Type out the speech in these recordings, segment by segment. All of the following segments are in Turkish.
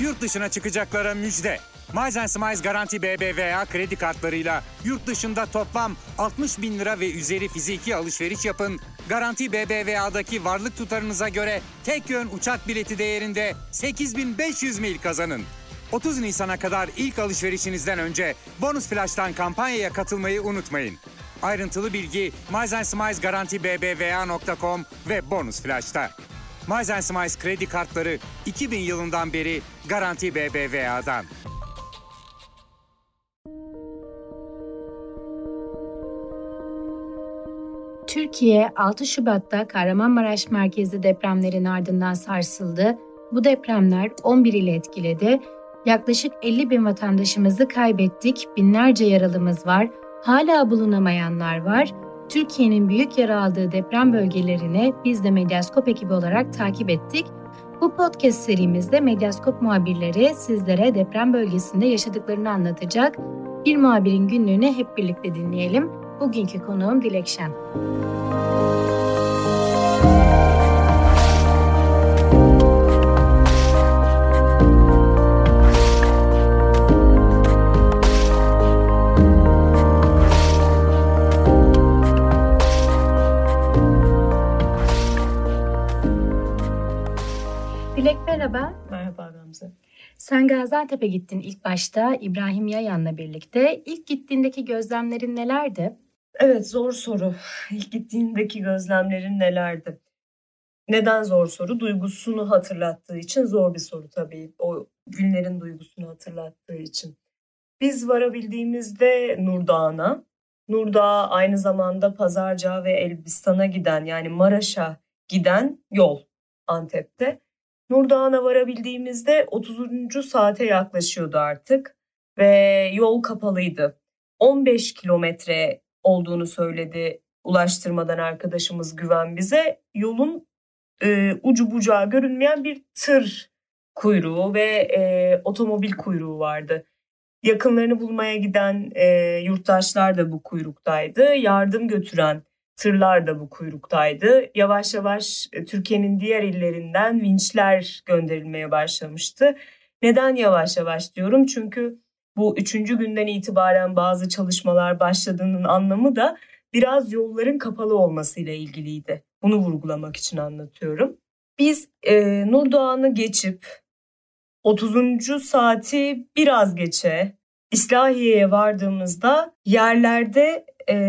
Yurt dışına çıkacaklara müjde. Miles & Smiles Garanti BBVA kredi kartlarıyla yurt dışında toplam 60 bin lira ve üzeri fiziki alışveriş yapın. Garanti BBVA'daki varlık tutarınıza göre tek yön uçak bileti değerinde 8.500 mil kazanın. 30 Nisan'a kadar ilk alışverişinizden önce Bonus Flash'tan kampanyaya katılmayı unutmayın. Ayrıntılı bilgi Miles & Smiles Garanti BBVA.com ve Bonus Flash'ta. Miles & Smiles kredi kartları 2000 yılından beri Garanti BBVA'dan. Türkiye 6 Şubat'ta Kahramanmaraş merkezli depremlerin ardından sarsıldı. Bu depremler 11 ili etkiledi. Yaklaşık 50 bin vatandaşımızı kaybettik, binlerce yaralımız var, hala bulunamayanlar var. Türkiye'nin büyük yara aldığı deprem bölgelerini biz de Medyaskop ekibi olarak takip ettik. Bu podcast serimizde Medyaskop muhabirleri sizlere deprem bölgesinde yaşadıklarını anlatacak. Bir muhabirin günlüğünü hep birlikte dinleyelim. Bugünkü konuğum Dilek Şen. Dilek merhaba. Merhaba Gamze. Sen Gaziantep'e gittin ilk başta İbrahim Yayan'la birlikte. İlk gittiğindeki gözlemlerin nelerdi? Evet, zor soru. İlk gittiğindeki gözlemlerin nelerdi? Neden zor soru? Duygusunu hatırlattığı için zor bir soru tabii. O günlerin duygusunu hatırlattığı için. Biz varabildiğimizde Nurdağ'a, Nurdağ aynı zamanda Pazarcığa ve Elbistan'a giden, yani Maraş'a giden yol Antep'te. Nurdağ'a varabildiğimizde 30. saate yaklaşıyordu artık ve yol kapalıydı. 15 kilometre olduğunu söyledi ulaştırmadan arkadaşımız Güven bize. Yolun ucu bucağı görünmeyen bir tır kuyruğu ve otomobil kuyruğu vardı. Yakınlarını bulmaya giden yurttaşlar da bu kuyruktaydı. Yardım götüren tırlar da bu kuyruktaydı. Yavaş yavaş Türkiye'nin diğer illerinden vinçler gönderilmeye başlamıştı. Neden yavaş yavaş diyorum? Çünkü bu 3. günden itibaren bazı çalışmalar başladığının anlamı da biraz yolların kapalı olmasıyla ilgiliydi. Bunu vurgulamak için anlatıyorum. Biz Nurdağ'ı geçip 30. saati biraz geçe İslahiye'ye vardığımızda yerlerde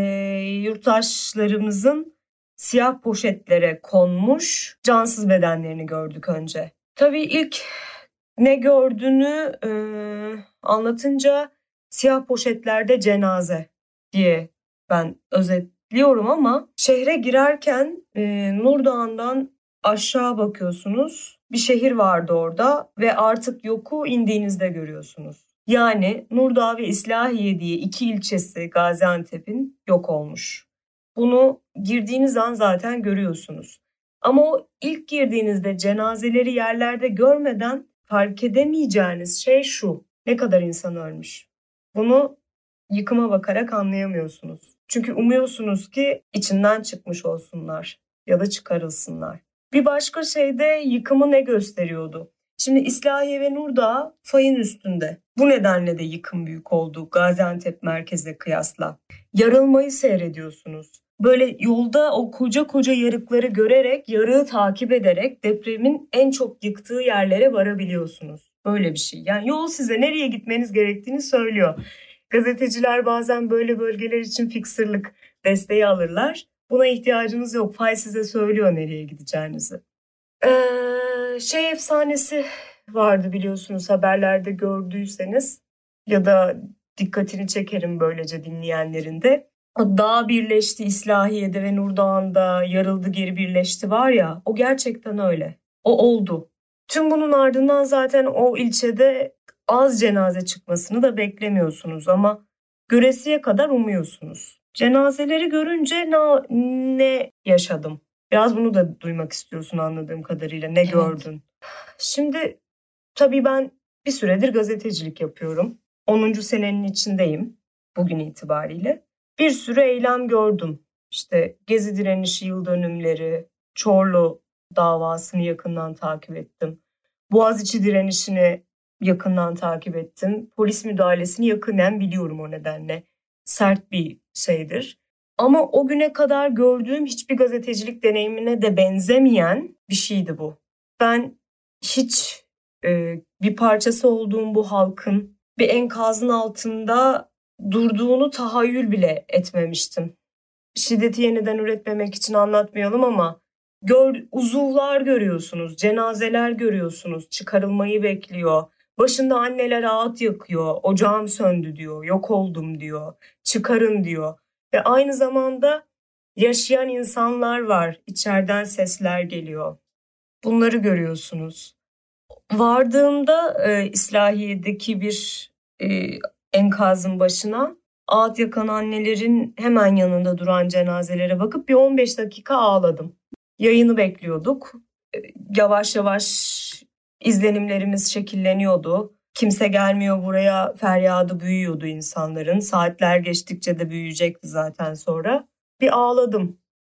yurttaşlarımızın siyah poşetlere konmuş cansız bedenlerini gördük önce. Tabii ilk ne gördüğünü anlatınca siyah poşetlerde cenaze diye ben özetliyorum ama şehre girerken Nurdağ'dan aşağı bakıyorsunuz. Bir şehir vardı orada ve artık yoku indiğinizde görüyorsunuz. Yani Nurdağ ve İslahiye diye 2 ilçesi Gaziantep'in yok olmuş. Bunu girdiğiniz an zaten görüyorsunuz. Ama o ilk girdiğinizde cenazeleri yerlerde görmeden fark edemeyeceğiniz şey şu: ne kadar insan ölmüş. Bunu yıkıma bakarak anlayamıyorsunuz. Çünkü umuyorsunuz ki içinden çıkmış olsunlar ya da çıkarılsınlar. Bir başka şey de yıkımı ne gösteriyordu? Şimdi İslahiye ve Nurdağ fayın üstünde. Bu nedenle de yıkım büyük oldu Gaziantep merkeze kıyasla. Yarılmayı seyrediyorsunuz. Böyle yolda o koca koca yarıkları görerek, yarığı takip ederek depremin en çok yıktığı yerlere varabiliyorsunuz. Böyle bir şey. Yani yol size nereye gitmeniz gerektiğini söylüyor. Gazeteciler bazen böyle bölgeler için fixer'lık desteği alırlar. Buna ihtiyacınız yok. Fay size söylüyor nereye gideceğinizi. Efsanesi vardı biliyorsunuz, haberlerde gördüyseniz ya da dikkatini çekerim böylece dinleyenlerin de. Dağ birleşti İslahiye'de ve Nurdağ'da, yarıldı geri birleşti var ya, o gerçekten öyle. O oldu. Tüm bunun ardından zaten o ilçede az cenaze çıkmasını da beklemiyorsunuz ama göresiye kadar umuyorsunuz. Cenazeleri görünce ne yaşadım? Biraz bunu da duymak istiyorsun anladığım kadarıyla. Ne gördün? Şimdi tabii ben bir süredir gazetecilik yapıyorum. 10. senenin içindeyim bugün itibariyle. Bir sürü eylem gördüm. İşte Gezi direnişi yıl dönümleri, Çorlu davasını yakından takip ettim. Boğaziçi direnişini yakından takip ettim. Polis müdahalesini yakından biliyorum o nedenle. Sert bir şeydir. Ama o güne kadar gördüğüm hiçbir gazetecilik deneyimine de benzemeyen bir şeydi bu. Ben hiç bir parçası olduğum bu halkın bir enkazın altında durduğunu tahayyül bile etmemiştim. Şiddeti yeniden üretmemek için anlatmayalım ama uzuvlar görüyorsunuz, cenazeler görüyorsunuz, çıkarılmayı bekliyor. Başında anneler ağıt yakıyor, ocağım söndü diyor, yok oldum diyor, çıkarın diyor. Ve aynı zamanda yaşayan insanlar var, içeriden sesler geliyor. Bunları görüyorsunuz. Vardığımda İslahiye'deki bir enkazın başına ağıt yakan annelerin hemen yanında duran cenazelere bakıp bir 15 dakika ağladım. Yayını bekliyorduk. Yavaş yavaş izlenimlerimiz şekilleniyordu. Kimse gelmiyor buraya feryadı büyüyordu insanların. Saatler geçtikçe de büyüyecekti zaten sonra. Bir ağladım.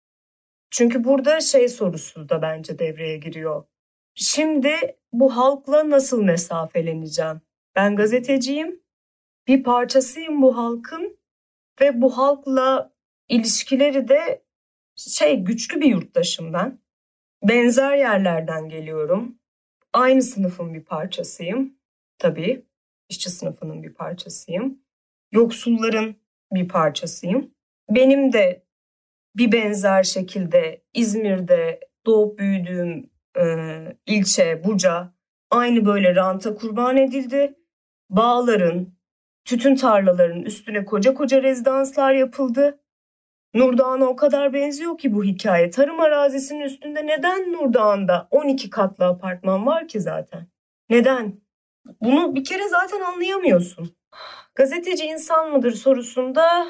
Çünkü burada sorusu da bence devreye giriyor. Şimdi bu halkla nasıl mesafeleneceğim? Ben gazeteciyim, bir parçasıyım bu halkın ve bu halkla ilişkileri de güçlü bir yurttaşım ben. Benzer yerlerden geliyorum. Aynı sınıfın bir parçasıyım. Tabii işçi sınıfının bir parçasıyım. Yoksulların bir parçasıyım. Benim de bir benzer şekilde İzmir'de doğup büyüdüğüm ilçe Buca aynı böyle ranta kurban edildi. Bağların, tütün tarlalarının üstüne koca koca rezidanslar yapıldı. Nurdağ'a o kadar benziyor ki bu hikaye. Tarım arazisinin üstünde neden Nurdağ'da 12 katlı apartman var ki zaten? Neden? Bunu bir kere zaten anlayamıyorsun. Gazeteci insan mıdır sorusunda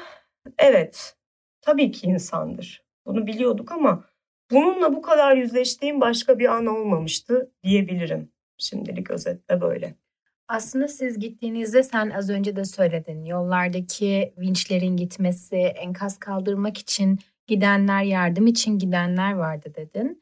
evet, tabii ki insandır. Bunu biliyorduk ama bununla bu kadar yüzleştiğim başka bir an olmamıştı diyebilirim. Şimdilik özetle böyle. Aslında siz gittiğinizde sen az önce de söyledin. Yollardaki vinçlerin gitmesi, enkaz kaldırmak için gidenler, yardım için gidenler vardı dedin.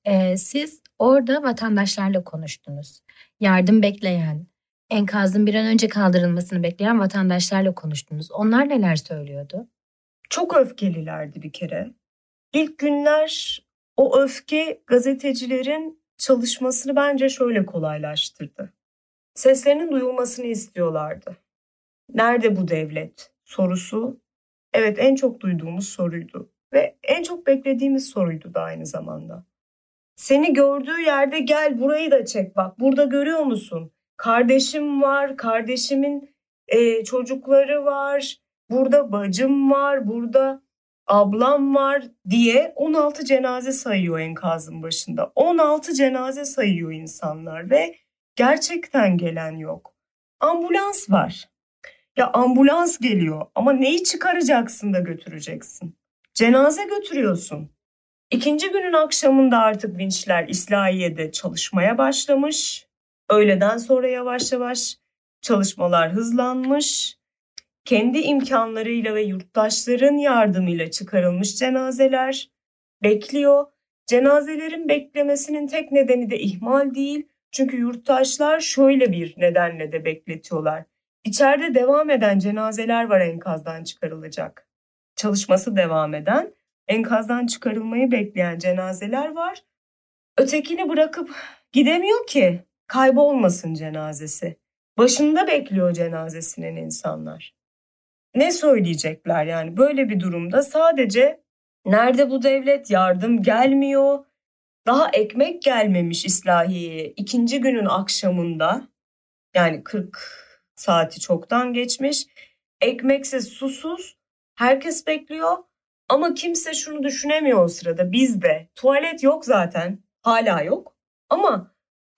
Siz orada vatandaşlarla konuştunuz. Yardım bekleyen, enkazın bir an önce kaldırılmasını bekleyen vatandaşlarla konuştunuz. Onlar neler söylüyordu? Çok öfkelilerdi bir kere. İlk günler o öfke gazetecilerin çalışmasını bence şöyle kolaylaştırdı. Seslerinin duyulmasını istiyorlardı. Nerede bu devlet sorusu, evet en çok duyduğumuz soruydu. Ve en çok beklediğimiz soruydu da aynı zamanda. Seni gördüğü yerde gel burayı da çek bak. Burada görüyor musun? Kardeşim var, kardeşimin çocukları var. Burada bacım var, burada ablam var diye 16 cenaze sayıyor enkazın başında. 16 cenaze sayıyor insanlar ve gerçekten gelen yok. Ambulans var. Ya ambulans geliyor ama neyi çıkaracaksın da götüreceksin? Cenaze götürüyorsun. İkinci günün akşamında artık vinçler İslahiye'de çalışmaya başlamış. Öğleden sonra yavaş yavaş çalışmalar hızlanmış. Kendi imkanlarıyla ve yurttaşların yardımıyla çıkarılmış cenazeler bekliyor. Cenazelerin beklemesinin tek nedeni de ihmal değil. Çünkü yurttaşlar şöyle bir nedenle de bekletiyorlar. İçeride devam eden cenazeler var enkazdan çıkarılacak. Çalışması devam eden, enkazdan çıkarılmayı bekleyen cenazeler var. Ötekini bırakıp gidemiyor ki, kaybolmasın cenazesi. Başında bekliyor cenazesinin insanlar. Ne söyleyecekler yani böyle bir durumda? Sadece nerede bu devlet, yardım gelmiyor. Daha ekmek gelmemiş İslahiye'ye ikinci günün akşamında, yani 40 saati çoktan geçmiş. Ekmeksiz, susuz, herkes bekliyor ama kimse şunu düşünemiyor o sırada. Bizde tuvalet yok zaten, hala yok ama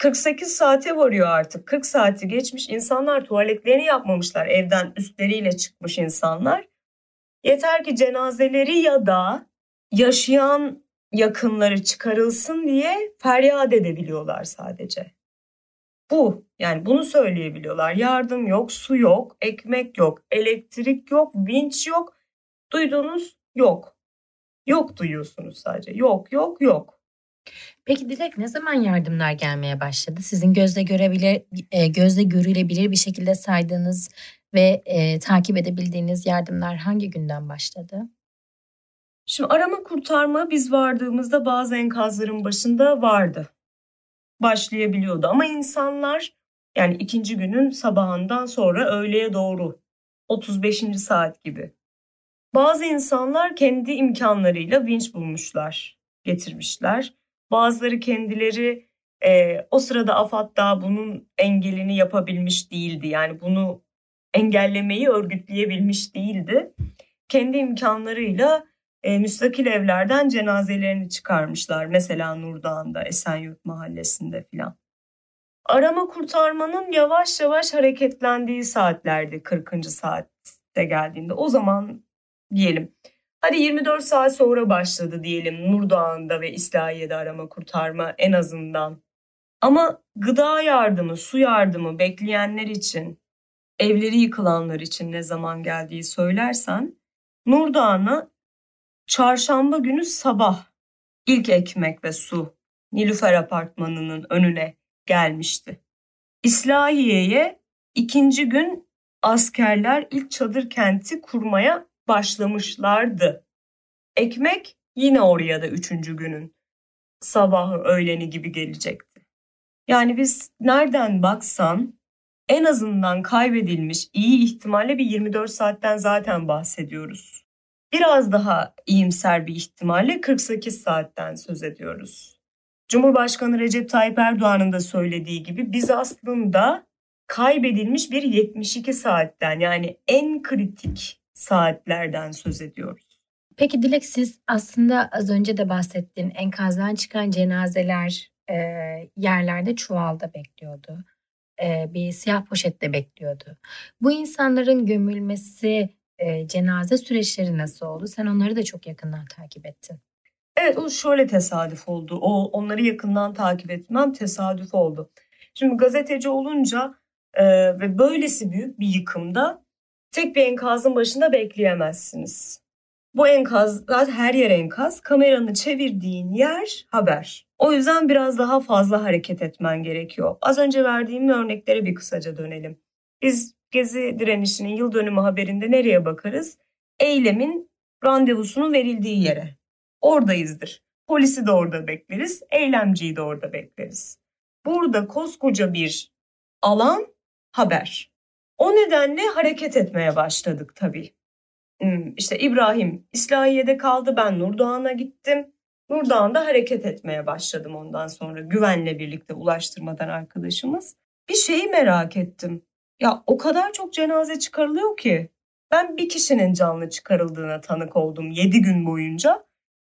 48 saate varıyor artık. 40 saati geçmiş, insanlar tuvaletlerini yapmamışlar, evden üstleriyle çıkmış insanlar. Yeter ki cenazeleri ya da yaşayan yakınları çıkarılsın diye feryat edebiliyorlar sadece. Bu, yani bunu söyleyebiliyorlar. Yardım yok, su yok, ekmek yok, elektrik yok, vinç yok. Duyduğunuz yok. Yok duyuyorsunuz sadece. Yok, yok, yok. Peki Dilek, ne zaman yardımlar gelmeye başladı? Sizin gözle görülebilir bir şekilde saydığınız ve takip edebildiğiniz yardımlar hangi günden başladı? Şimdi arama kurtarma biz vardığımızda bazı enkazların başında vardı. Başlayabiliyordu ama insanlar yani ikinci günün sabahından sonra öğleye doğru 35. saat gibi. Bazı insanlar kendi imkanlarıyla vinç bulmuşlar, getirmişler. Bazıları kendileri o sırada AFAD daha bunun engelini yapabilmiş değildi. Yani bunu engellemeyi örgütleyebilmiş değildi. Kendi imkanlarıyla müstakil evlerden cenazelerini çıkarmışlar. Mesela Nurdağ'ında, Esenyurt Mahallesi'nde filan. Arama kurtarmanın yavaş yavaş hareketlendiği saatlerdi 40. saatte geldiğinde. O zaman diyelim. Hadi 24 saat sonra başladı diyelim Nurdağ'ında ve İslahiye'de arama kurtarma en azından. Ama gıda yardımı, su yardımı bekleyenler için, evleri yıkılanlar için ne zaman geldiği söylersen, Nurdağ'ına çarşamba günü sabah ilk ekmek ve su Nilüfer Apartmanı'nın önüne gelmişti. İslahiye'ye ikinci gün askerler ilk çadır kenti kurmaya başlamışlardı. Ekmek yine oraya da üçüncü günün sabahı öğleni gibi gelecekti. Yani biz nereden baksan en azından kaybedilmiş iyi ihtimalle bir 24 saatten zaten bahsediyoruz. Biraz daha iyimser bir ihtimalle 48 saatten söz ediyoruz. Cumhurbaşkanı Recep Tayyip Erdoğan'ın da söylediği gibi biz aslında kaybedilmiş bir 72 saatten yani en kritik saatlerden söz ediyoruz. Peki Dilek, siz aslında az önce de bahsettiğin enkazdan çıkan cenazeler yerlerde çuvalda bekliyordu. Bir siyah poşette bekliyordu. Bu insanların gömülmesi, cenaze süreçleri nasıl oldu? Sen onları da çok yakından takip ettin. Evet, o şöyle tesadüf oldu. Onları yakından takip etmem tesadüf oldu. Şimdi gazeteci olunca ve böylesi büyük bir yıkımda tek bir enkazın başında bekleyemezsiniz. Bu enkaz, zaten her yer enkaz. Kameranı çevirdiğin yer haber. O yüzden biraz daha fazla hareket etmen gerekiyor. Az önce verdiğim örneklere bir kısaca dönelim. Biz Gezi direnişinin yıl dönümü haberinde nereye bakarız? Eylemin randevusunun verildiği yere. Oradayızdır. Polisi de orada bekleriz, eylemciyi de orada bekleriz. Burada koskoca bir alan haber. O nedenle hareket etmeye başladık tabii. İşte İbrahim İslahiye'de kaldı, ben Nurdağ'a gittim. Nurdağ'da hareket etmeye başladım ondan sonra Güven'le birlikte Ulaştırmadan arkadaşımız. Bir şeyi merak ettim. Ya o kadar çok cenaze çıkarılıyor ki. Ben bir kişinin canlı çıkarıldığına tanık oldum 7 gün boyunca.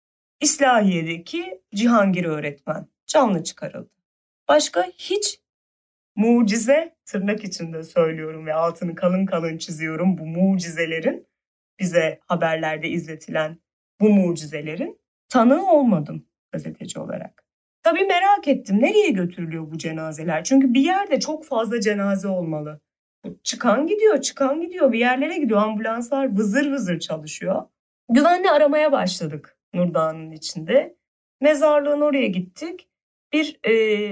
İslahiye'deki Cihangir öğretmen canlı çıkarıldı. Başka hiç mucize, tırnak içinde söylüyorum ve altını kalın kalın çiziyorum bu mucizelerin, bize haberlerde izletilen bu mucizelerin tanığı olmadım gazeteci olarak. Tabii merak ettim, nereye götürülüyor bu cenazeler? Çünkü bir yerde çok fazla cenaze olmalı. Çıkan gidiyor, çıkan gidiyor, bir yerlere gidiyor. Ambulanslar vızır vızır çalışıyor. Güvenle aramaya başladık Nurdağ'ın içinde. Mezarlığın oraya gittik. Bir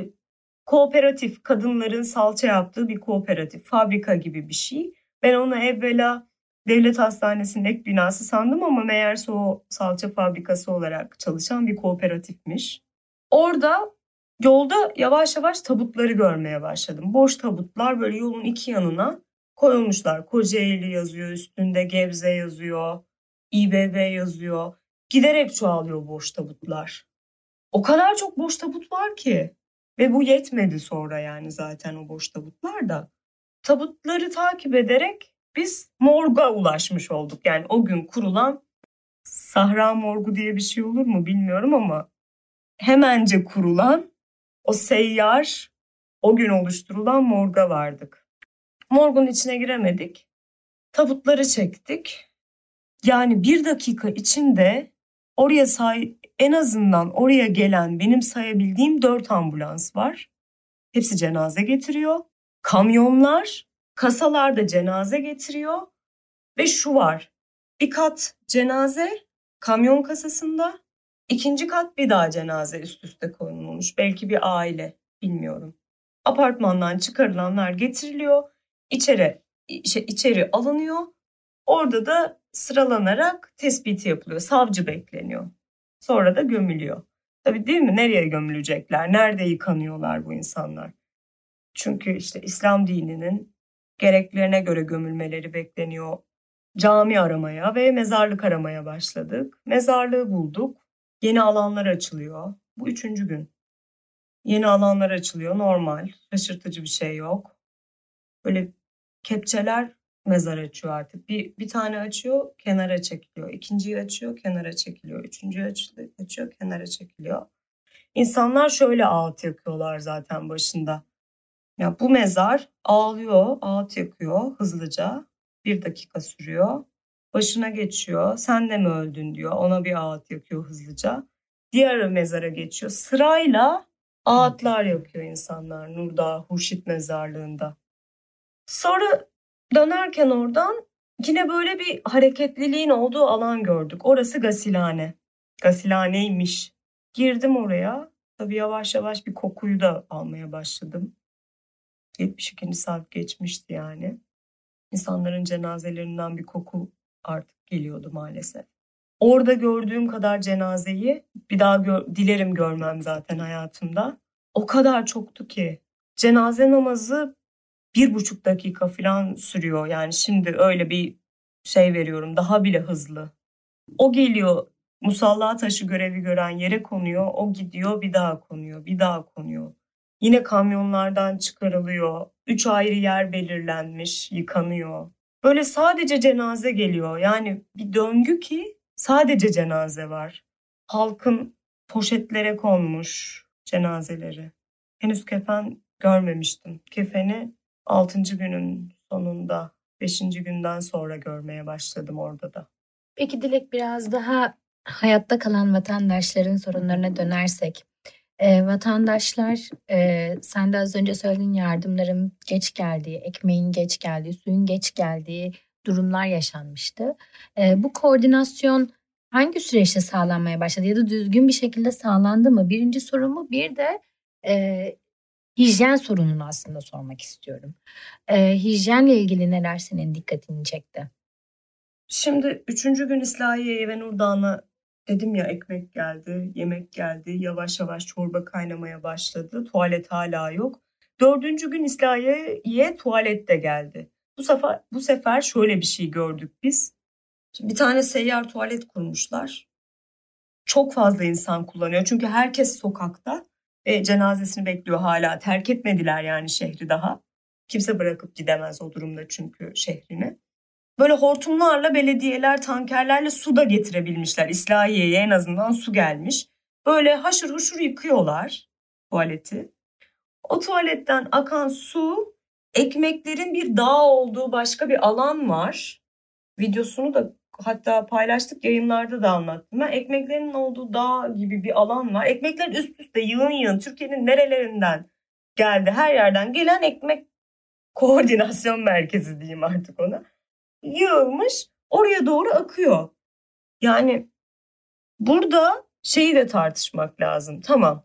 kooperatif, kadınların salça yaptığı bir kooperatif, fabrika gibi bir şey. Ben onu evvela devlet hastanesinin ek binası sandım ama meğerse o salça fabrikası olarak çalışan bir kooperatifmiş. Orada yolda yavaş yavaş tabutları görmeye başladım. Boş tabutlar böyle yolun iki yanına koyulmuşlar. Kocaeli yazıyor, üstünde Gebze yazıyor, İBB yazıyor. Giderek çoğalıyor boş tabutlar. O kadar çok boş tabut var ki. Ve bu yetmedi sonra yani zaten o boş tabutlar da. Tabutları takip ederek biz morga ulaşmış olduk. Yani o gün kurulan Sahra Morgu diye bir şey olur mu bilmiyorum ama hemence kurulan o seyyar, o gün oluşturulan morga vardık. Morgun içine giremedik. Tabutları çektik. Yani 1 dakika içinde oraya en azından oraya gelen benim sayabildiğim 4 ambulans var. Hepsi cenaze getiriyor. Kamyonlar, kasalarda cenaze getiriyor. Ve şu var, bir kat cenaze kamyon kasasında, İkinci kat bir daha cenaze üst üste konulmuş. Belki bir aile, bilmiyorum. Apartmandan çıkarılanlar getiriliyor. İçeri alınıyor. Orada da sıralanarak tespiti yapılıyor. Savcı bekleniyor. Sonra da gömülüyor. Tabii değil mi? Nereye gömülecekler? Nerede yıkanıyorlar bu insanlar? Çünkü işte İslam dininin gereklerine göre gömülmeleri bekleniyor. Cami aramaya ve mezarlık aramaya başladık. Mezarlığı bulduk. Yeni alanlar açılıyor. Bu 3. gün. Yeni alanlar açılıyor. Normal. Şaşırtıcı bir şey yok. Böyle kepçeler mezar açıyor artık. Bir tane açıyor, kenara çekiliyor. İkinciyi açıyor, kenara çekiliyor. Üçüncüyü açıyor, kenara çekiliyor. İnsanlar şöyle ağıt yakıyorlar zaten başında. Ya bu mezar ağlıyor, ağıt yakıyor hızlıca. 1 dakika sürüyor. Başına geçiyor. Sen de mi öldün diyor. Ona bir ağıt yakıyor hızlıca. Diğer mezara geçiyor. Sırayla ağıtlar yakıyor insanlar Nurdağ Hurşit mezarlığında. Sonra dönerken oradan yine böyle bir hareketliliğin olduğu alan gördük. Orası gasilhane. Gasilhaneymiş. Girdim oraya. Tabii yavaş yavaş bir kokuyu da almaya başladım. 72. saat geçmişti yani. İnsanların cenazelerinden bir koku artık geliyordu maalesef. Orada gördüğüm kadar cenazeyi bir daha dilerim görmem zaten hayatımda. O kadar çoktu ki. Cenaze namazı 1,5 dakika falan sürüyor. Yani şimdi öyle bir şey veriyorum, daha bile hızlı. O geliyor, musalla taşı görevi gören yere konuyor. O gidiyor, bir daha konuyor, bir daha konuyor. Yine kamyonlardan çıkarılıyor. 3 ayrı yer belirlenmiş, yıkanıyor. Böyle sadece cenaze geliyor. Yani bir döngü ki sadece cenaze var. Halkın poşetlere konmuş cenazeleri. Henüz kefen görmemiştim. Kefeni 6. günün sonunda, 5. günden sonra görmeye başladım orada da. Peki Dilek, biraz daha hayatta kalan vatandaşların sorunlarına dönersek. Vatandaşlar, sen de az önce söylediğin, yardımların geç geldiği, ekmeğin geç geldiği, suyun geç geldiği durumlar yaşanmıştı. Bu koordinasyon hangi süreçte sağlanmaya başladı ya da düzgün bir şekilde sağlandı mı? Birinci sorumu, bir de hijyen sorununu aslında sormak istiyorum. Hijyenle ilgili neler senin dikkatini çekti? Şimdi 3. gün İslahiye'ye ve Nurdağ'a dedim ya, ekmek geldi, yemek geldi, yavaş yavaş çorba kaynamaya başladı. Tuvalet hala yok. 4. gün İslahiye'ye tuvalet de geldi. Bu sefer şöyle bir şey gördük biz. Şimdi bir tane seyyar tuvalet kurmuşlar. Çok fazla insan kullanıyor. Çünkü herkes sokakta ve cenazesini bekliyor hala. Terk etmediler yani şehri daha. Kimse bırakıp gidemez o durumda çünkü şehrini. Böyle hortumlarla belediyeler, tankerlerle su da getirebilmişler. İslahiye'ye en azından su gelmiş. Böyle haşır huşur yıkıyorlar tuvaleti. O tuvaletten akan su, ekmeklerin bir dağ olduğu başka bir alan var. Videosunu da hatta paylaştık, yayınlarda da anlattım. Ekmeklerin olduğu dağ gibi bir alan var. Ekmekler üst üste yığın yığın, Türkiye'nin nerelerinden geldi, her yerden gelen ekmek koordinasyon merkezi diyeyim artık ona. Yığılmış, oraya doğru akıyor. Yani burada şeyi de tartışmak lazım. Tamam,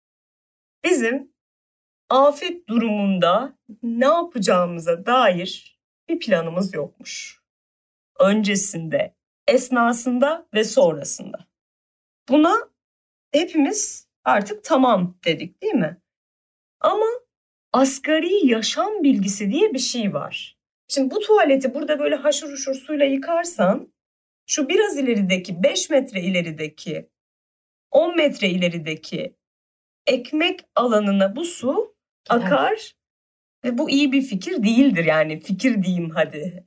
bizim afet durumunda ne yapacağımıza dair bir planımız yokmuş. Öncesinde, esnasında ve sonrasında. Buna hepimiz artık tamam dedik, değil mi? Ama asgari yaşam bilgisi diye bir şey var. Şimdi bu tuvaleti burada böyle haşır huşur suyla yıkarsan, şu biraz ilerideki, 5 metre ilerideki, 10 metre ilerideki ekmek alanına bu su akar ve bu iyi bir fikir değildir. Yani fikir diyeyim hadi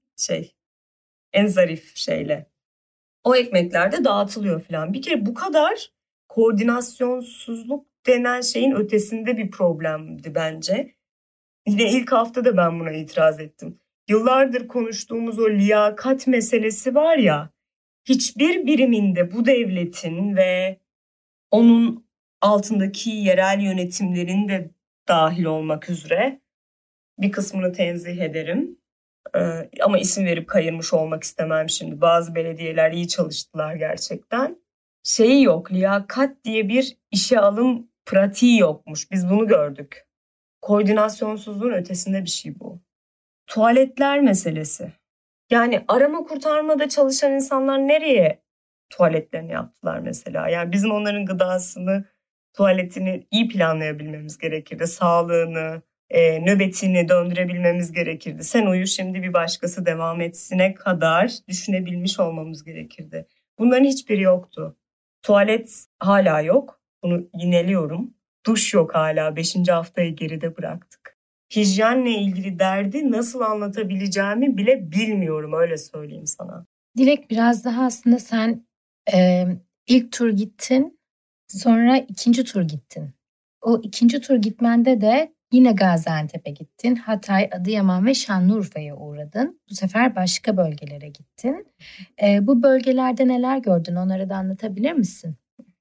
en zarif şeyle. O ekmekler de dağıtılıyor falan. Bir kere bu kadar koordinasyonsuzluk denen şeyin ötesinde bir problemdi bence. Yine ilk hafta da ben buna itiraz ettim. Yıllardır konuştuğumuz o liyakat meselesi var ya, hiçbir biriminde bu devletin ve onun altındaki yerel yönetimlerin de dahil olmak üzere, bir kısmını tenzih ederim. Ama isim verip kayırmış olmak istemem şimdi. Bazı belediyeler iyi çalıştılar gerçekten. şeyi yok, liyakat diye bir işe alım pratiği yokmuş. Biz bunu gördük. Koordinasyonsuzluğun ötesinde bir şey bu. Tuvaletler meselesi. Yani arama kurtarmada çalışan insanlar nereye tuvaletlerini yaptılar mesela? Yani bizim onların gıdasını, tuvaletini iyi planlayabilmemiz gerekirdi. Sağlığını, nöbetini döndürebilmemiz gerekirdi. Sen uyu, şimdi bir başkası devam etsine kadar düşünebilmiş olmamız gerekirdi. Bunların hiçbiri yoktu. Tuvalet hala yok. Bunu yineliyorum. Duş yok hala. 5. haftayı geride bıraktık. Hijyenle ilgili derdi nasıl anlatabileceğimi bile bilmiyorum, öyle söyleyeyim sana. Dilek, biraz daha aslında sen ilk tur gittin, sonra ikinci tur gittin. O ikinci tur gitmende de yine Gaziantep'e gittin. Hatay, Adıyaman ve Şanlıurfa'ya uğradın. Bu sefer başka bölgelere gittin. Bu bölgelerde neler gördün? Onları da anlatabilir misin?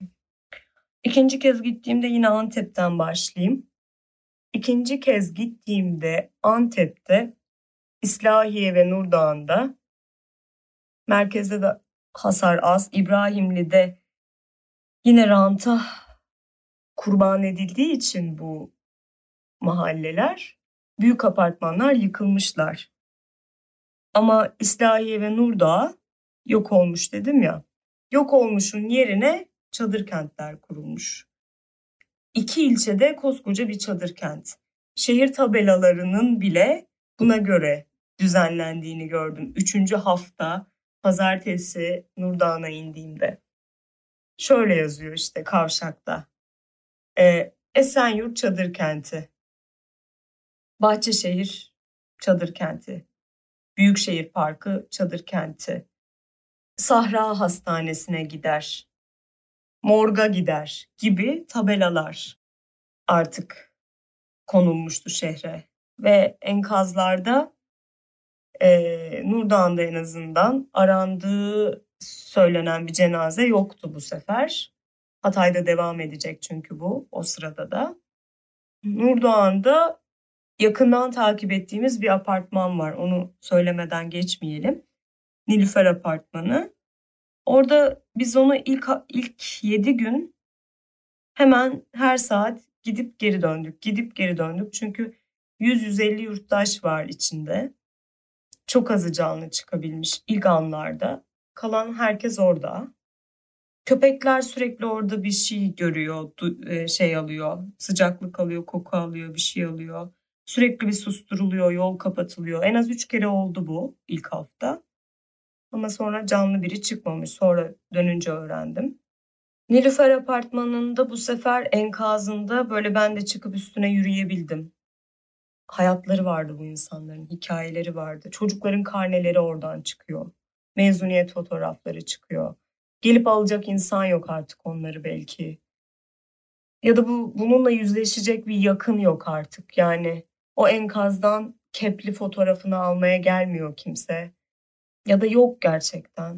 İkinci kez gittiğimde yine Antep'ten başlayayım. İkinci kez gittiğimde Antep'te, İslahiye ve Nurdağ'ında, merkezde de hasar az, İbrahimli'de yine ranta kurban edildiği için bu mahalleler, büyük apartmanlar yıkılmışlar. Ama İslahiye ve Nurdağ yok olmuş dedim ya. Yok olmuşun yerine çadır kentler kurulmuş. 2 ilçede koskoca bir çadır kent. Şehir tabelalarının bile buna göre düzenlendiğini gördüm. 3. hafta pazartesi Nurdağ'a indiğimde. Şöyle yazıyor işte kavşakta. Esenyurt çadır kenti. Bahçeşehir çadır kenti. Büyükşehir Parkı çadır kenti. Sahra Hastanesi'ne gider. Morga gider gibi tabelalar artık konulmuştu şehre. Ve enkazlarda Nurdağ'da en azından arandığı söylenen bir cenaze yoktu bu sefer. Hatay'da devam edecek çünkü bu o sırada da. Nurdağ'da yakından takip ettiğimiz bir apartman var. Onu söylemeden geçmeyelim. Nilüfer Apartmanı. Orada biz onu ilk 7 gün hemen her saat gidip geri döndük. Gidip geri döndük. Çünkü 100-150 yurttaş var içinde. Çok azı canlı çıkabilmiş ilk anlarda. Kalan herkes orada. Köpekler sürekli orada bir şey görüyor, şey alıyor, sıcaklık alıyor, koku alıyor, bir şey alıyor. Sürekli bir susturuluyor, yol kapatılıyor. En az 3 kere oldu bu ilk hafta. Ama sonra canlı biri çıkmamış. Sonra dönünce öğrendim. Nilüfer Apartmanı'nda bu sefer enkazında böyle ben de çıkıp üstüne yürüyebildim. Hayatları vardı bu insanların, hikayeleri vardı. Çocukların karneleri oradan çıkıyor. Mezuniyet fotoğrafları çıkıyor. Gelip alacak insan yok artık onları belki. Ya da bununla yüzleşecek bir yakın yok artık. Yani o enkazdan kepli fotoğrafını almaya gelmiyor kimse. Ya da yok gerçekten.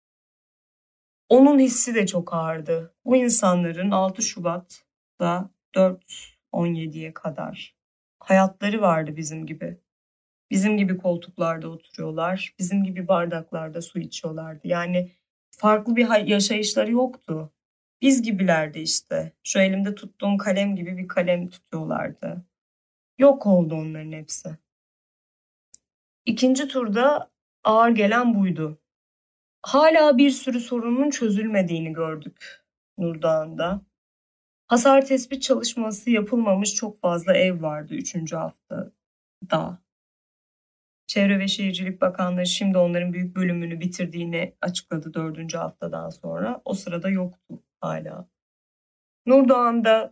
Onun hissi de çok ağırdı. Bu insanların 6 Şubat'ta 4-17'ye kadar hayatları vardı bizim gibi. Bizim gibi koltuklarda oturuyorlar. Bizim gibi bardaklarda su içiyorlardı. Yani farklı bir yaşayışları yoktu. Biz gibilerdi işte. Şu elimde tuttuğum kalem gibi bir kalem tutuyorlardı. Yok oldu onların hepsi. İkinci turda ağır gelen buydu. Hala bir sürü sorunun çözülmediğini gördük Nurdağ'da. Hasar tespit çalışması yapılmamış çok fazla ev vardı 3. haftada. Çevre ve Şehircilik Bakanlığı şimdi onların büyük bölümünü bitirdiğini açıkladı 4. haftadan sonra. O sırada yoktu hala. Nurdağ'da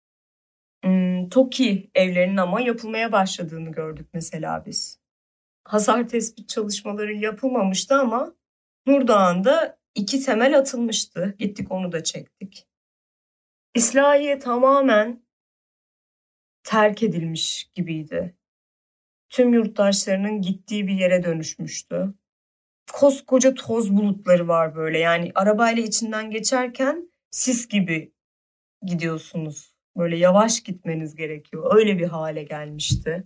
TOKİ evlerinin ama yapılmaya başladığını gördük mesela biz. Hasar tespit çalışmaları yapılmamıştı ama Nurdağ'da 2 temel atılmıştı. Gittik onu da çektik. İslahiye tamamen terk edilmiş gibiydi. Tüm yurttaşlarının gittiği bir yere dönüşmüştü. Koskoca toz bulutları var böyle. Yani arabayla içinden geçerken sis gibi gidiyorsunuz. Böyle yavaş gitmeniz gerekiyor. Öyle bir hale gelmişti.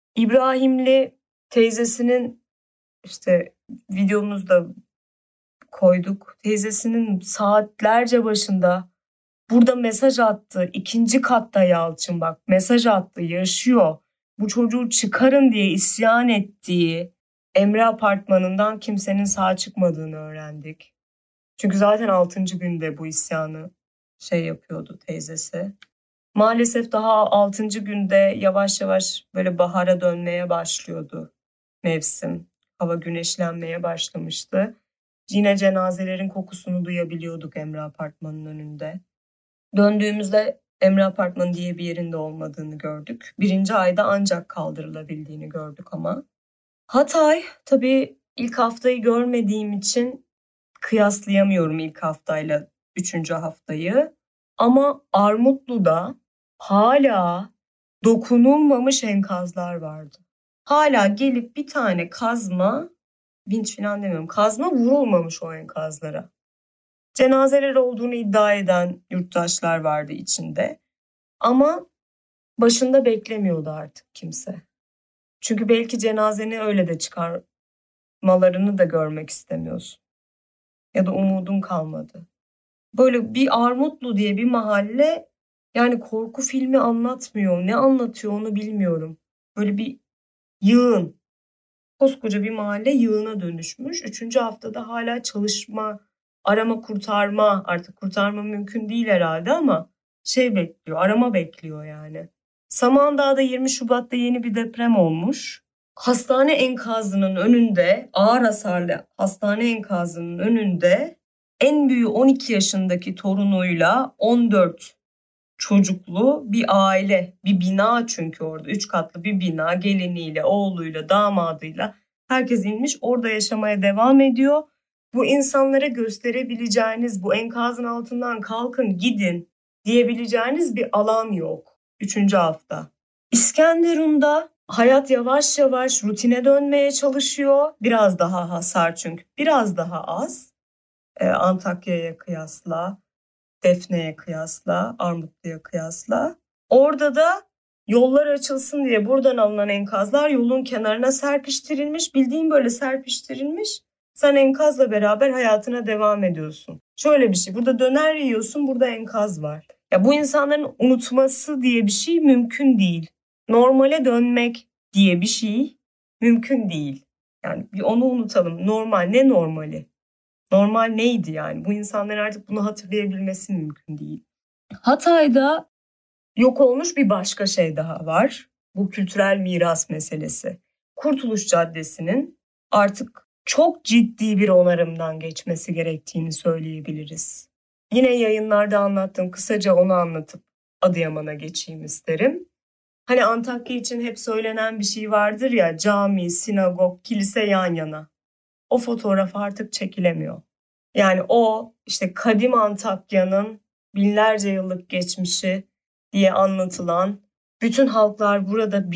İbrahimli teyzesinin işte videomuzda koyduk. Teyzesinin saatlerce başında burada mesaj attı. 2. katta Yalçın bak mesaj attı, yaşıyor. Bu çocuğu çıkarın diye isyan ettiği Emre Apartmanı'ndan kimsenin sağ çıkmadığını öğrendik. Çünkü zaten 6. günde bu isyanı yapıyordu teyzesi. Maalesef daha 6. günde yavaş yavaş böyle bahara dönmeye başlıyordu mevsim. Hava güneşlenmeye başlamıştı. Yine cenazelerin kokusunu duyabiliyorduk Emre Apartmanı'nın önünde. Döndüğümüzde Emre Apartmanı diye bir yerinde olmadığını gördük. 1. ayda ancak kaldırılabildiğini gördük ama. Hatay, tabii ilk haftayı görmediğim için kıyaslayamıyorum ilk haftayla 3. haftayı. Ama Armutlu'da hala dokunulmamış enkazlar vardı. Hala gelip bir tane kazma, vinç falan demiyorum, kazma vurulmamış o enkazlara. Cenazeler olduğunu iddia eden yurttaşlar vardı içinde. Ama başında beklemiyordu artık kimse. Çünkü belki cenazeni öyle de çıkarmalarını da görmek istemiyorsun. Ya da umudun kalmadı. Böyle bir Armutlu diye bir mahalle, yani korku filmi anlatmıyor. Ne anlatıyor onu bilmiyorum. Böyle bir yığın. Koskoca bir mahalle yığına dönüşmüş. 3. haftada hala çalışma, arama kurtarma, artık kurtarma mümkün değil herhalde ama bekliyor, arama bekliyor yani. Samandağ'da 20 Şubat'ta yeni bir deprem olmuş. Hastane enkazının önünde, ağır hasarlı hastane enkazının önünde en büyüğü 12 yaşındaki torunuyla 14 çocuklu bir aile, bir bina, çünkü orada 3 katlı bir bina, geliniyle, oğluyla, damadıyla herkes inmiş, orada yaşamaya devam ediyor. Bu insanlara gösterebileceğiniz, bu enkazın altından kalkın gidin diyebileceğiniz bir alan yok 3. hafta. İskenderun'da hayat yavaş yavaş rutine dönmeye çalışıyor. Biraz daha hasar çünkü biraz daha az. Antakya'ya kıyasla, Defne'ye kıyasla, Armutlu'ya kıyasla. Orada da yollar açılsın diye buradan alınan enkazlar yolun kenarına serpiştirilmiş. Bildiğin böyle serpiştirilmiş. Sen enkazla beraber hayatına devam ediyorsun. Şöyle bir şey, burada döner yiyorsun, burada enkaz var. Ya bu insanların unutması diye bir şey mümkün değil. Normale dönmek diye bir şey mümkün değil. Yani bir onu unutalım. Normal, ne normali? Normal neydi yani? Bu insanların artık bunu hatırlayabilmesi mümkün değil. Hatay'da yok olmuş bir başka şey daha var. Bu kültürel miras meselesi. Kurtuluş Caddesi'nin artık çok ciddi bir onarımdan geçmesi gerektiğini söyleyebiliriz. Yine yayınlarda anlattım. Kısaca onu anlatıp Adıyaman'a geçeyim isterim. Hani Antakya için hep söylenen bir şey vardır ya, cami, sinagog, kilise yan yana. O fotoğraf artık çekilemiyor. Yani o işte kadim Antakya'nın binlerce yıllık geçmişi diye anlatılan, bütün halklar burada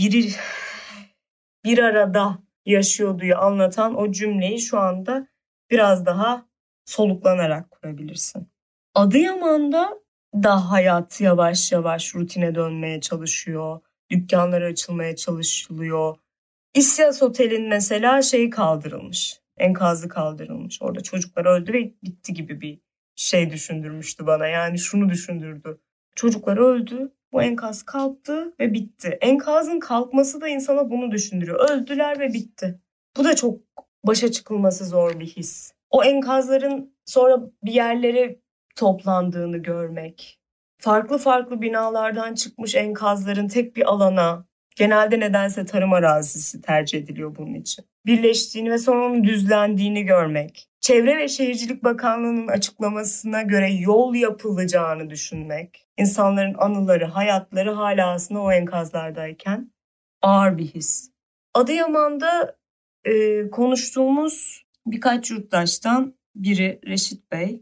bir arada yaşıyorduyu anlatan o cümleyi şu anda biraz daha soluklanarak kurabilirsin. Adıyaman'da da hayat yavaş yavaş rutine dönmeye çalışıyor. Dükkanlar açılmaya çalışılıyor. İsyas Otel'in mesela kaldırılmış. Enkazı kaldırılmış. Orada çocuklar öldü ve bitti gibi bir şey düşündürmüştü bana. Yani şunu düşündürdü. Çocuklar öldü, bu enkaz kalktı ve bitti. Enkazın kalkması da insana bunu düşündürüyor. Öldüler ve bitti. Bu da çok başa çıkılması zor bir his. O enkazların sonra bir yerlere toplandığını görmek. Farklı farklı binalardan çıkmış enkazların tek bir alana, genelde nedense tarım arazisi tercih ediliyor bunun için, birleştiğini ve sonra onun düzlendiğini görmek. Çevre ve Şehircilik Bakanlığı'nın açıklamasına göre yol yapılacağını düşünmek. İnsanların anıları, hayatları hala aslında o enkazlardayken ağır bir his. Adıyaman'da konuştuğumuz birkaç yurttaştan biri Reşit Bey.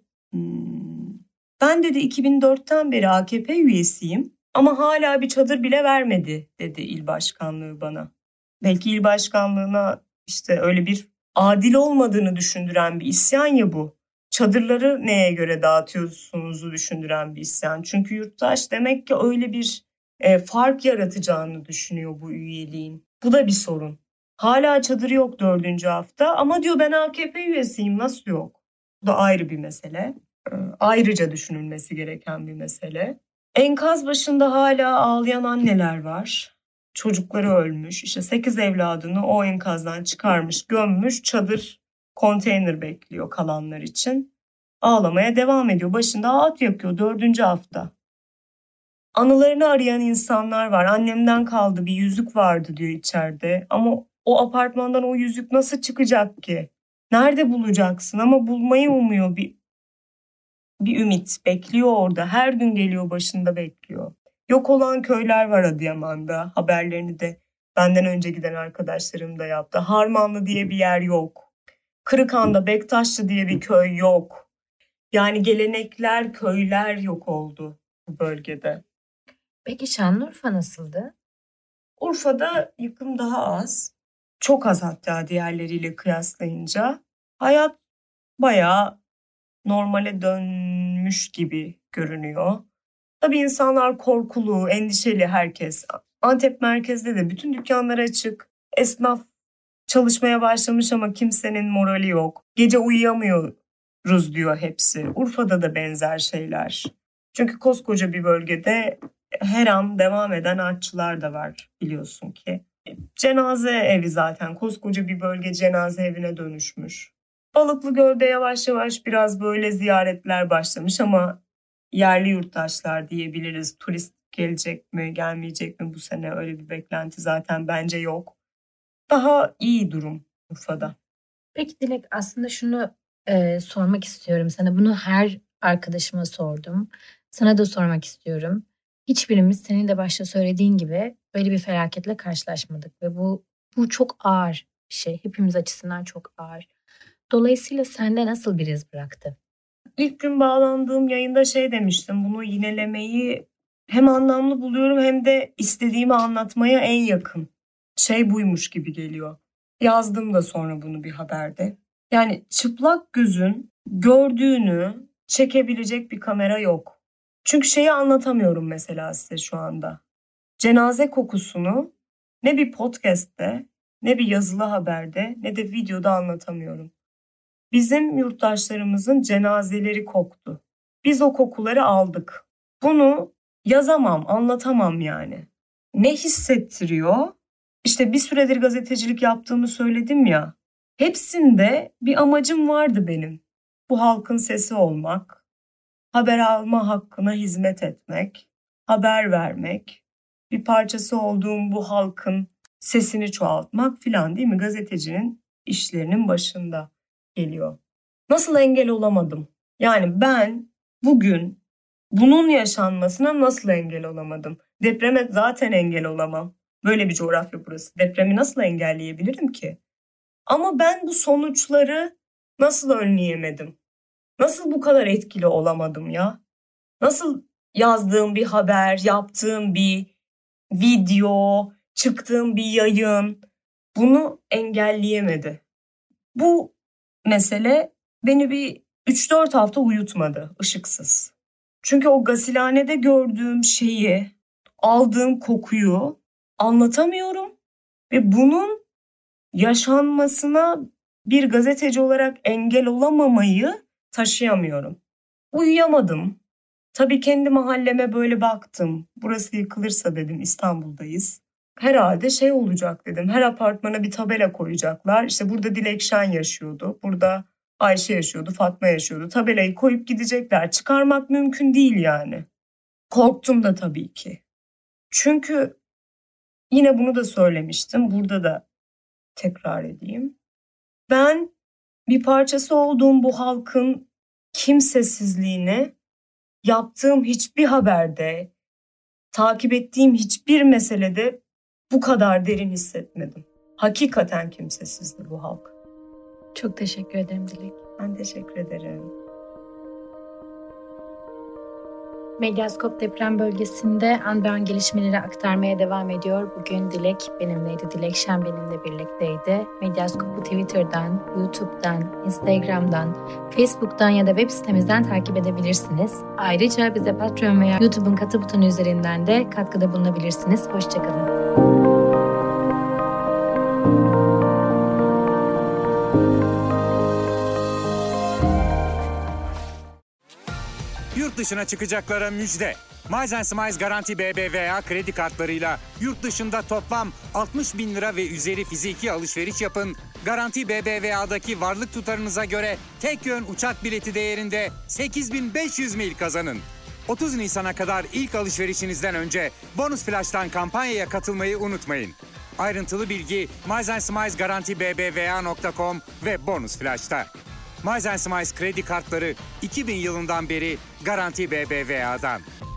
Ben dedi 2004'ten beri AKP üyesiyim ama hala bir çadır bile vermedi dedi il başkanlığı bana. Belki il başkanlığına öyle bir adil olmadığını düşündüren bir isyan ya bu. Çadırları neye göre dağıtıyorsunuzu düşündüren bir isyan. Çünkü yurttaş demek ki öyle bir fark yaratacağını düşünüyor bu üyeliğin. Bu da bir sorun. Hala çadır yok 4. hafta ama diyor ben AKP üyesiyim, nasıl yok? Bu da ayrı bir mesele. Ayrıca düşünülmesi gereken bir mesele. Enkaz başında hala ağlayan anneler var. Çocukları ölmüş. İşte 8 evladını o enkazdan çıkarmış, gömmüş. Çadır, konteyner bekliyor kalanlar için. Ağlamaya devam ediyor. Başında ağıt yakıyor 4. hafta. Anılarını arayan insanlar var. Annemden kaldı, bir yüzük vardı diyor içeride. Ama o apartmandan o yüzük nasıl çıkacak ki? Nerede bulacaksın? Ama bulmayı umuyor, bir ümit bekliyor orada. Her gün geliyor, başında bekliyor. Yok olan köyler var Adıyaman'da. Haberlerini de benden önce giden arkadaşlarım da yaptı. Harmanlı diye bir yer yok. Kırıkhan'da Bektaşlı diye bir köy yok. Yani gelenekler, köyler yok oldu bu bölgede. Peki Şanlıurfa nasıldı? Urfa'da yıkım daha az. Çok az hatta diğerleriyle kıyaslayınca. Hayat bayağı normale dönmüş gibi görünüyor. Tabii insanlar korkulu, endişeli herkes. Antep merkezde de bütün dükkanlar açık. Esnaf çalışmaya başlamış ama kimsenin morali yok. Gece uyuyamıyoruz diyor hepsi. Urfa'da da benzer şeyler. Çünkü koskoca bir bölgede her an devam eden artçılar da var biliyorsun ki. Cenaze evi zaten koskoca bir bölge cenaze evine dönüşmüş. Balıklıgöl'de yavaş yavaş biraz böyle ziyaretler başlamış ama yerli yurttaşlar diyebiliriz. Turist gelecek mi, gelmeyecek mi bu sene, öyle bir beklenti zaten bence yok. Daha iyi durum Urfa'da. Peki Dilek, aslında şunu sormak istiyorum sana. Bunu her arkadaşıma sordum. Sana da sormak istiyorum. Hiçbirimiz senin de başta söylediğin gibi böyle bir felaketle karşılaşmadık ve bu çok ağır bir şey. Hepimiz açısından çok ağır. Dolayısıyla sende nasıl bir iz bıraktı? İlk gün bağlandığım yayında demiştim. Bunu yinelemeyi hem anlamlı buluyorum hem de istediğimi anlatmaya en yakın buymuş gibi geliyor. Yazdım da sonra bunu bir haberde. Yani çıplak gözün gördüğünü çekebilecek bir kamera yok. Çünkü anlatamıyorum mesela size şu anda. Cenaze kokusunu ne bir podcast'te, ne bir yazılı haberde, ne de videoda anlatamıyorum. Bizim yurttaşlarımızın cenazeleri koktu. Biz o kokuları aldık. Bunu yazamam, anlatamam yani. Ne hissettiriyor? İşte bir süredir gazetecilik yaptığımı söyledim ya. Hepsinde bir amacım vardı benim. Bu halkın sesi olmak, haber alma hakkına hizmet etmek, haber vermek, bir parçası olduğum bu halkın sesini çoğaltmak filan, değil mi? Gazetecinin işlerinin başında geliyor. Nasıl engel olamadım? Yani ben bugün bunun yaşanmasına nasıl engel olamadım? Depreme zaten engel olamam. Böyle bir coğrafya burası. Depremi nasıl engelleyebilirim ki? Ama ben bu sonuçları nasıl önleyemedim? Nasıl bu kadar etkili olamadım ya? Nasıl yazdığım bir haber, yaptığım bir video, çıktığım bir yayın bunu engelleyemedi? Bu mesele beni bir 3-4 hafta uyutmadı, ışıksız. Çünkü o gasilhanede gördüğüm şeyi, aldığım kokuyu anlatamıyorum ve bunun yaşanmasına bir gazeteci olarak engel olamamayı taşıyamıyorum. Uyuyamadım. Tabii kendi mahalleme böyle baktım. Burası yıkılırsa dedim, İstanbul'dayız. Herhalde olacak dedim. Her apartmana bir tabela koyacaklar. İşte burada Dilek Şen yaşıyordu. Burada Ayşe yaşıyordu, Fatma yaşıyordu. Tabelayı koyup gidecekler. Çıkarmak mümkün değil yani. Korktum da tabii ki. Çünkü yine bunu da söylemiştim. Burada da tekrar edeyim. Ben bir parçası olduğum bu halkın kimsesizliğini yaptığım hiçbir haberde, takip ettiğim hiçbir meselede bu kadar derin hissetmedim. Hakikaten kimsesizdi bu halk. Çok teşekkür ederim Dilek. Ben teşekkür ederim. Medyaskop deprem bölgesinde an be an gelişmeleri aktarmaya devam ediyor. Bugün Dilek benimleydi, Dilek Şen benimle birlikteydi. Medyaskop'u Twitter'dan, YouTube'dan, Instagram'dan, Facebook'tan ya da web sitemizden takip edebilirsiniz. Ayrıca bize Patreon veya YouTube'un katıl butonu üzerinden de katkıda bulunabilirsiniz. Hoşçakalın. dışına çıkacaklara müjde. Miles Smiles Garanti BBVA kredi kartlarıyla yurt dışında toplam 60 bin lira ve üzeri fiziki alışveriş yapın. Garanti BBVA'daki varlık tutarınıza göre tek yön uçak bileti değerinde 8.500 mil kazanın. 30 Nisan'a kadar ilk alışverişinizden önce Bonus Flash'tan kampanyaya katılmayı unutmayın. Ayrıntılı bilgi Miles Smiles Garanti BBVA.com ve Bonus Flash'ta. Miles Smiles kredi kartları 2000 yılından beri Garanti BBVA'dan.